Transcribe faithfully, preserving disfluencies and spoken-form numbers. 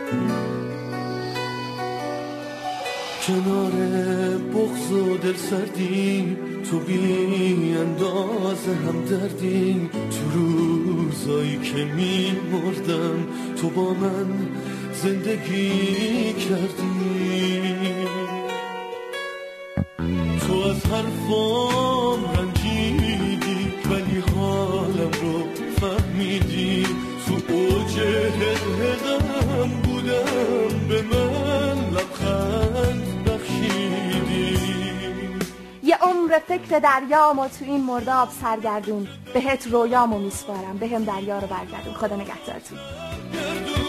کنار بغض و دل سردی تو بی اندازه هم دردی، تو روزایی که می مردم تو با من زندگی کردی. تو از حرفام رنجیدی ولی حالم رو فهمیدی، تو اوج هدهدم بودم به من لبخند بخشیدی. یه عمر فکر دریامو تو این مرداب سرگردون، بهت رویامو میسپارم بهم دریا رو برگردون. خدا نگهدارتون.